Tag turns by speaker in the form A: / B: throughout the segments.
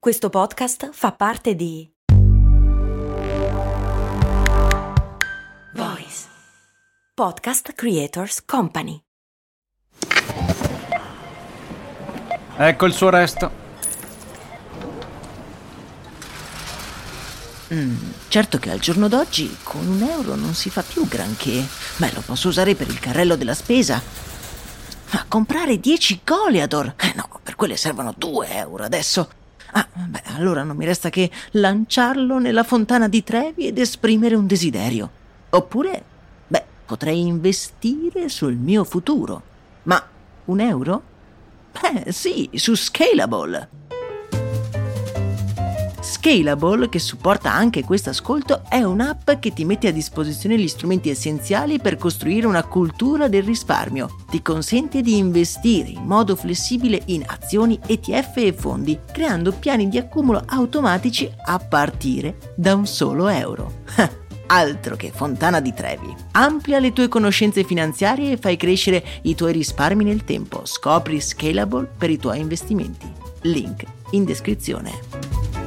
A: Questo podcast fa parte di Voice Podcast Creators Company.
B: Ecco il suo resto.
C: Certo che al giorno d'oggi con €1 non si fa più granché. Lo posso usare per il carrello della spesa. Ma comprare 10 Goliador? No, per quelle servono €2 adesso. Allora non mi resta che lanciarlo nella fontana di Trevi ed esprimere un desiderio. Oppure, potrei investire sul mio futuro. Ma €1? Sì, su Scalable. Scalable, che supporta anche questo ascolto, è un'app che ti mette a disposizione gli strumenti essenziali per costruire una cultura del risparmio. Ti consente di investire in modo flessibile in azioni, ETF e fondi, creando piani di accumulo automatici a partire da un solo euro. Altro che fontana di Trevi. Amplia le tue conoscenze finanziarie e fai crescere i tuoi risparmi nel tempo. Scopri Scalable per i tuoi investimenti. Link in descrizione.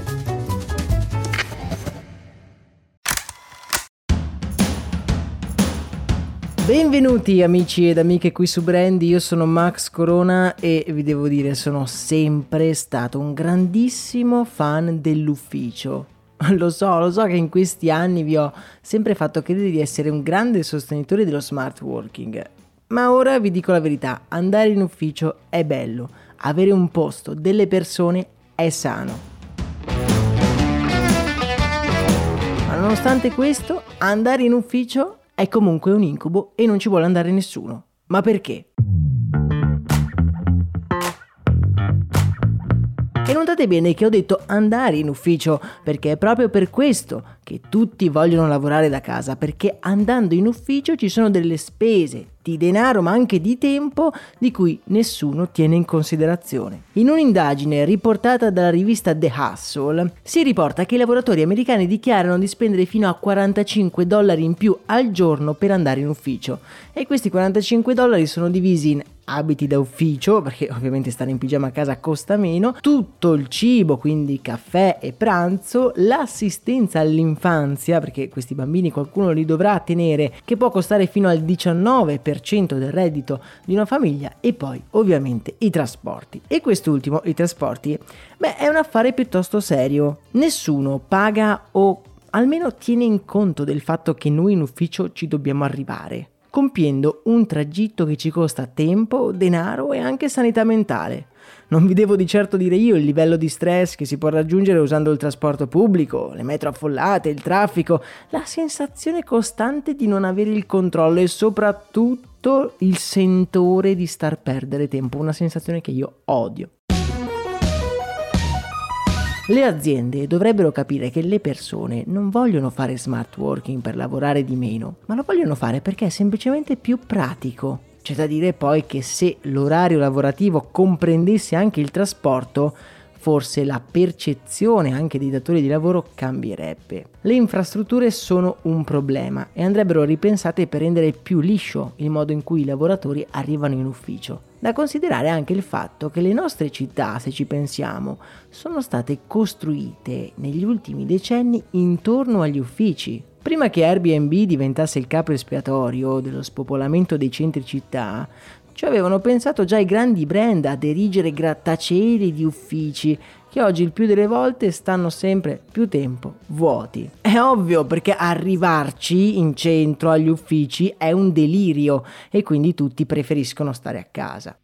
D: Benvenuti amici ed amiche qui su Brandy, io sono Max Corona e vi devo dire sono sempre stato un grandissimo fan dell'ufficio. Lo so che in questi anni vi ho sempre fatto credere di essere un grande sostenitore dello smart working, ma ora vi dico la verità, andare in ufficio è bello, avere un posto, delle persone è sano. Ma nonostante questo, andare in ufficio è comunque un incubo e non ci vuole andare nessuno. Ma perché? E notate bene che ho detto andare in ufficio, perché è proprio per questo che tutti vogliono lavorare da casa, perché andando in ufficio ci sono delle spese di denaro ma anche di tempo di cui nessuno tiene in considerazione. In un'indagine riportata dalla rivista The Hustle si riporta che i lavoratori americani dichiarano di spendere fino a $45 in più al giorno per andare in ufficio, e questi $45 sono divisi in abiti da ufficio, perché ovviamente stare in pigiama a casa costa meno, tutto il cibo, quindi caffè e pranzo, l'assistenza all'infanzia, perché questi bambini qualcuno li dovrà tenere, che può costare fino al 19% del reddito di una famiglia, e poi ovviamente i trasporti. E quest'ultimo, i trasporti, è un affare piuttosto serio. Nessuno paga o almeno tiene in conto del fatto che noi in ufficio ci dobbiamo arrivare, compiendo un tragitto che ci costa tempo, denaro e anche sanità mentale. Non vi devo di certo dire io il livello di stress che si può raggiungere usando il trasporto pubblico, le metro affollate, il traffico, la sensazione costante di non avere il controllo e soprattutto il sentore di star perdere tempo, una sensazione che io odio. Le aziende dovrebbero capire che le persone non vogliono fare smart working per lavorare di meno, ma lo vogliono fare perché è semplicemente più pratico. C'è da dire poi che se l'orario lavorativo comprendesse anche il trasporto, forse la percezione anche dei datori di lavoro cambierebbe. Le infrastrutture sono un problema e andrebbero ripensate per rendere più liscio il modo in cui i lavoratori arrivano in ufficio. Da considerare anche il fatto che le nostre città, se ci pensiamo, sono state costruite negli ultimi decenni intorno agli uffici. Prima che Airbnb diventasse il capro espiatorio dello spopolamento dei centri città, ci avevano pensato già i grandi brand ad erigere grattacieli di uffici che oggi il più delle volte stanno sempre più tempo vuoti. È ovvio, perché arrivarci in centro agli uffici è un delirio e quindi tutti preferiscono stare a casa.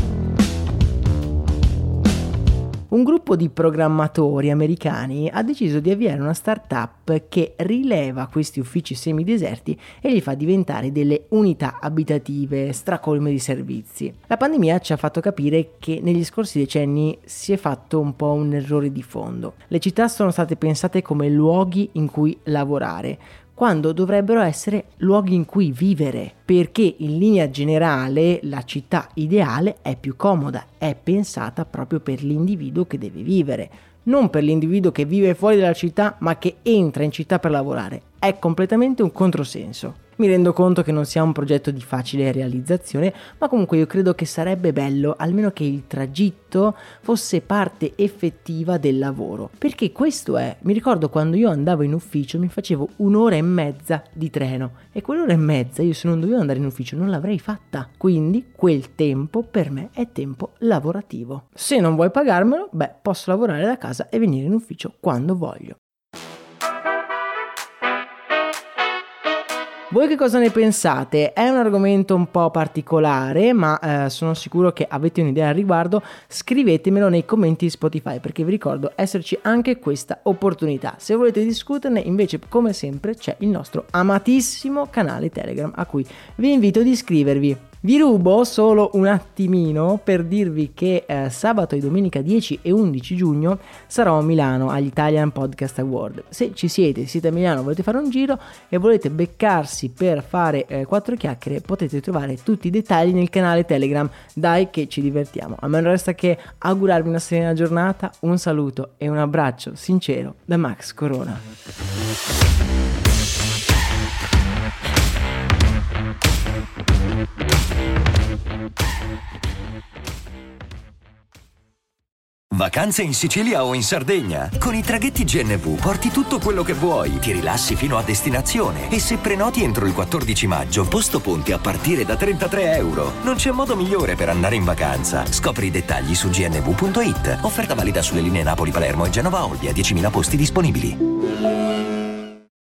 D: Un gruppo di programmatori americani ha deciso di avviare una startup che rileva questi uffici semideserti e li fa diventare delle unità abitative stracolme di servizi. La pandemia ci ha fatto capire che negli scorsi decenni si è fatto un po' un errore di fondo. Le città sono state pensate come luoghi in cui lavorare, quando dovrebbero essere luoghi in cui vivere, perché in linea generale la città ideale è più comoda, è pensata proprio per l'individuo che deve vivere, non per l'individuo che vive fuori dalla città ma che entra in città per lavorare. È completamente un controsenso. Mi rendo conto che non sia un progetto di facile realizzazione, ma comunque io credo che sarebbe bello almeno che il tragitto fosse parte effettiva del lavoro, perché questo è, mi ricordo quando io andavo in ufficio mi facevo 1 ora e mezza di treno e quell'ora e mezza io se non dovevo andare in ufficio non l'avrei fatta, quindi quel tempo per me è tempo lavorativo. Se non vuoi pagarmelo, posso lavorare da casa e venire in ufficio quando voglio. Voi che cosa ne pensate? È un argomento un po' particolare, ma sono sicuro che avete un'idea al riguardo. Scrivetemelo nei commenti di Spotify, perché vi ricordo esserci anche questa opportunità. Se volete discuterne, invece, come sempre, c'è il nostro amatissimo canale Telegram, a cui vi invito ad iscrivervi. Vi rubo solo un attimino per dirvi che sabato e domenica 10 e 11 giugno sarò a Milano agli Italian Podcast Award. Se ci siete a Milano, volete fare un giro e volete beccarsi per fare 4 chiacchiere, potete trovare tutti i dettagli nel canale Telegram. Dai che ci divertiamo. A me non resta che augurarvi una serena giornata, un saluto e un abbraccio sincero da Max Corona.
E: Vacanze in Sicilia o in Sardegna? Con i traghetti GNV porti tutto quello che vuoi, ti rilassi fino a destinazione e se prenoti entro il 14 maggio, posto ponti a partire da €33. Non c'è modo migliore per andare in vacanza. Scopri i dettagli su gnv.it. Offerta valida sulle linee Napoli-Palermo e Genova-Olbia, 10.000 posti disponibili.